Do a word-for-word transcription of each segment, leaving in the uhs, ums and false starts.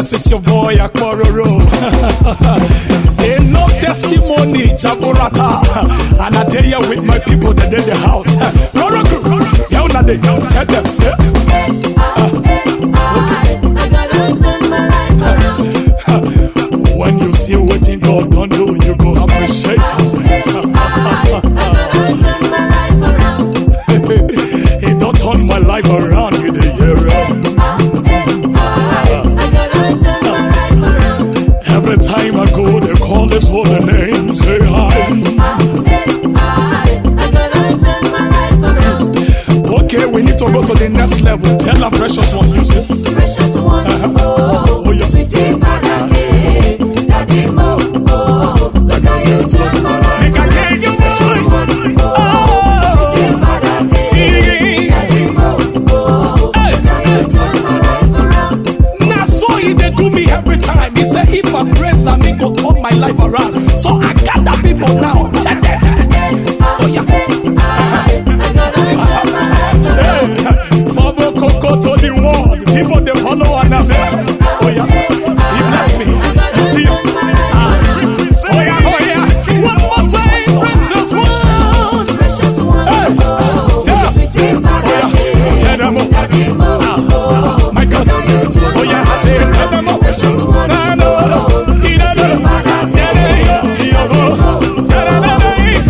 This is your boy Akwaroro. Ain't no testimony, Jaburata. And I tell you with my people that in the house. Roro group, yo, na they tell them, say. I gotta turn my life around. When you see what God don't do, you go appreciate it. I gotta turn my life around. He don't turn my life around with the year. Every time I go, they call this holy name. Say hi. I, I gotta turn my life around. Okay, we need to go to the next level. Tell our precious one, you say. Precious one, Uh-huh. oh, Oh, yeah. sweetie father, hey, daddy mo, oh, look how you turn my life Make I around. hear your Precious voice. one, oh, sweetie father, hey, daddy mo, oh, Hey. look how you turn my life around. Now, so he they do me every time. He say, if I praise him, he go turn my life around. So I gather people now. Tell them. Oh, yeah. I, I gotta turn my life around. Hey, from Coco to the world, people they follow and I say, oh yeah, he bless me. You see, ah, oh yeah, oh yeah, one more time, precious one. Precious one, Hey, oh, say, sweetie oh father, yeah, tell them all. daddy mo, Ah, my God, oh yeah, I say, tell them all. precious one, No, no, no, he don't know. Yeah, yeah, yeah, yeah, oh, tell them all.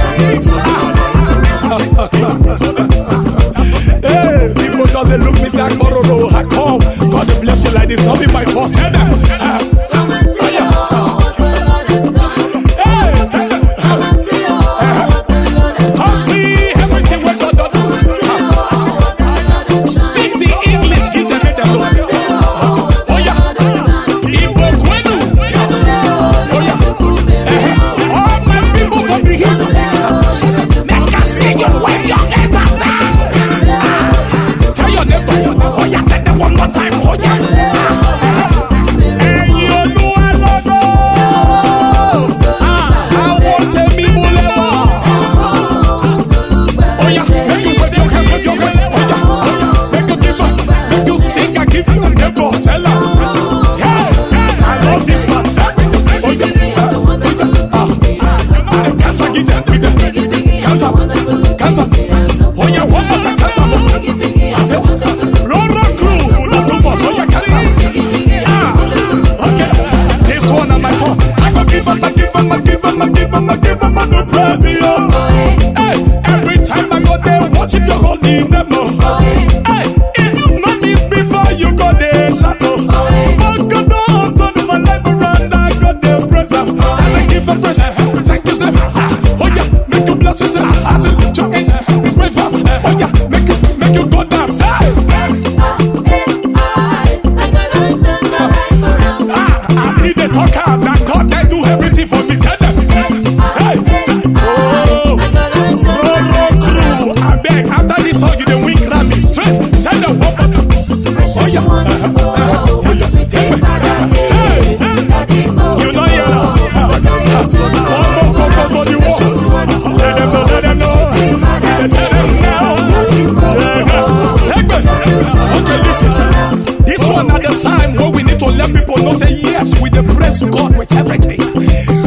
Hey, people just they look me say, Akwaroro, I come. God bless you like this, not be my fault. Tell them. Ah, Come and see all what the Lord has done. hey, tell them. Come and see all what the Lord has done. Come see everything what God does. Come and see all what the Lord has done. Speak the English, give them in the Come and Lord. see all what the Oh yeah, Lord has done. Igbo Kwenu. Oh yeah, eh, all my people from the east. Make us see you where your heads are set. Ah, tell your neighbor. Oh yeah, tell them one more time. Oh yeah. Eh, you know I love you. Ah, I want to be bulema. Oh yeah, make you wave your hands, wave your hands. Oh yeah, oh yeah, make you give up, make you sing, I give you a neighbor. Tell her, yeah, I love this man. Sir. Oh yeah, ah, Kanta give them, give them, Kanta, Kanta. Oh yeah, one more time, Kanta. I said, Roro crew, not too much. Oh yeah, Kanta. Ah, okay, this one on my tongue. I go give up, I give up, I give up, I give up, I give up, I go praise you. Hey, every time I go there, worship your holy name. Hey, if you know me before you go there, shut up. Oh God, don't turn my life around. I got the praise. As I give a praise, thank you, step. Oh yeah, make you bless yourself. As I lift your hands, pray for. Oh yeah, make you, make you go down. Say. Ah, I still they talk out. Now God, they do everything for me. Tell them. Hey, oh, Roro crew. I beg. After this song, you the wing grab me straight. Tell them one more time. Oh yeah, uh-huh, uh-huh, oh yeah. Hey, you know you know. One more come for the wall. Let them know, let them know. They tell them now. Yeah. Hey, man. Okay, listen. This one at the time where we need to let people know, say yes, we the praise God with everything.